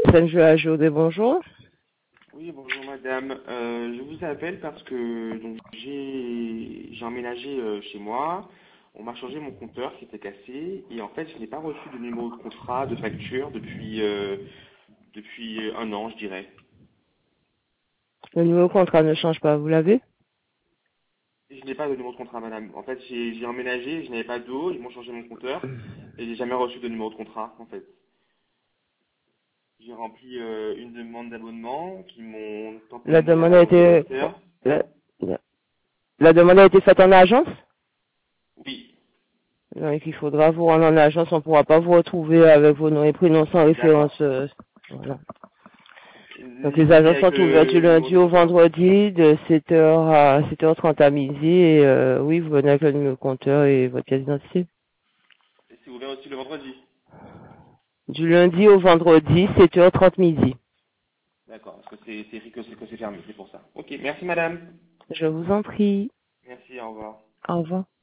SNJ bonjour. Oui, bonjour madame. Je vous appelle parce que donc j'ai emménagé chez moi. On m'a changé mon compteur qui était cassé et en fait je n'ai pas reçu de numéro de contrat, de facture depuis un an, je dirais. Le nouveau contrat ne change pas, vous l'avez? Je n'ai pas de numéro de contrat, madame. En fait, j'ai emménagé, je n'avais pas d'eau, ils m'ont changé mon compteur et j'ai jamais reçu de numéro de contrat en fait. J'ai rempli une demande d'abonnement qui m'ont La tamponné demande à a été, l'ordinateur. la, la- la demande a été faite en agence? Oui, Donc il faudra vous rendre en agence, on ne pourra pas vous retrouver avec vos noms et prénoms sans référence. d'accord. Voilà. Donc les C'était agences avec sont ouvertes du le numéro lundi de au compteur. vendredi de 7h à 7h30 à midi et oui, vous venez avec le numéro de compteur et votre pièce d'identité. Et c'est ouvert aussi le vendredi. Du lundi au vendredi, 7h30 midi. D'accord, parce que c'est écrit que c'est fermé, c'est pour ça. Ok, merci madame. Je vous en prie. Merci, au revoir. Au revoir.